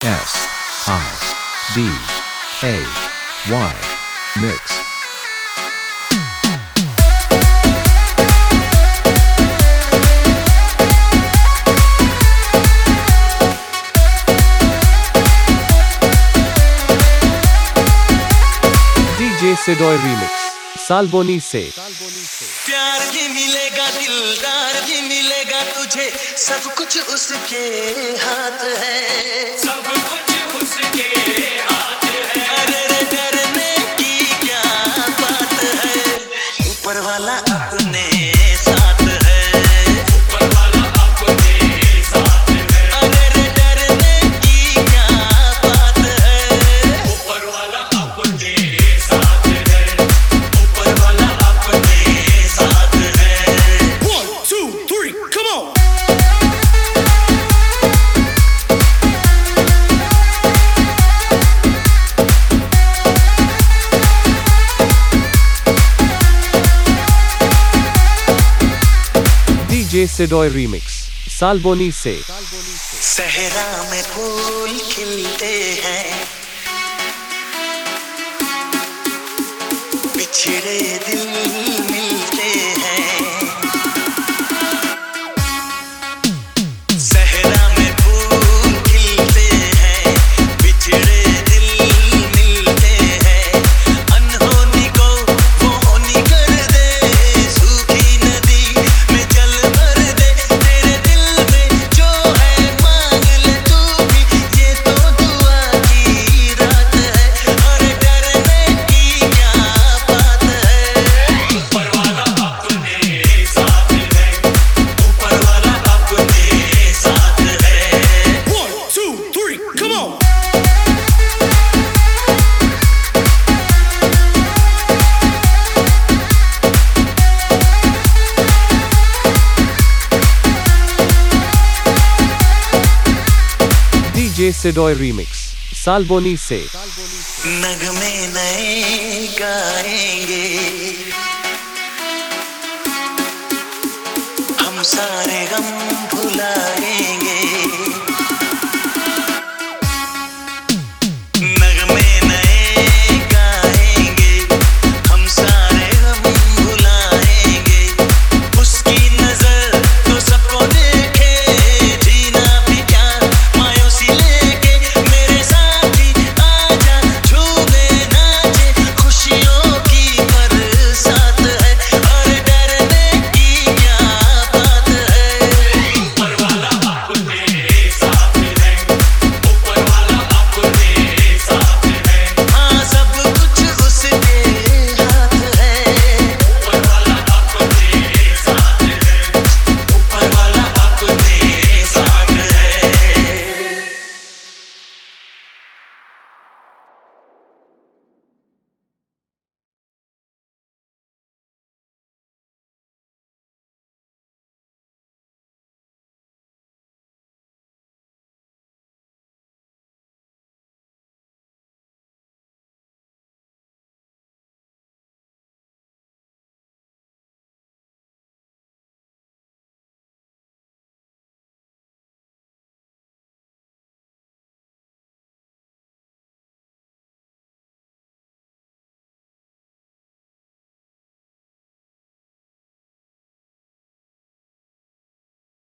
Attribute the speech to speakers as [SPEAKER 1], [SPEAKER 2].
[SPEAKER 1] S-I-D-A-Y Mix. DJ Sidoy Remix Salboni से।
[SPEAKER 2] प्यार भी मिलेगा, दिलदार भी मिलेगा तुझे, सब कुछ उसके हाथ है, सब कुछ उसके हाथ है। अरे रे डरने की क्या बात है, ऊपर वाला अपने साथ है, ऊपर वाला अपने साथ है। अरे रे डरने की क्या बात है, ऊपर वाला अपने साथ है, ऊपर वाला अपने साथ है। 1 2 3 come on।
[SPEAKER 1] DJ Sidoy Remix Salboni से।
[SPEAKER 2] सहरा में फूल खिलते हैं, बिछड़े दिल मिलते हैं। सहरा में फूल खिलते हैं, बिछड़े दिल मिलते हैं। अनहोनी को वो होनी कर दे, सूखी नदी में जल भर दे। तेरे दिल में जो है मांग ले तू भी, ये तो दुआ की रात है। और डरने की क्या बात है, ऊपर वाला अपने साथ है, ऊपर वाला अपने साथ है। 1 2 3 come on।
[SPEAKER 1] DJ Sidoy Remix Salboni से।
[SPEAKER 2] नगमे नए गाएंगे, हम सारे गम भुलाएंगे।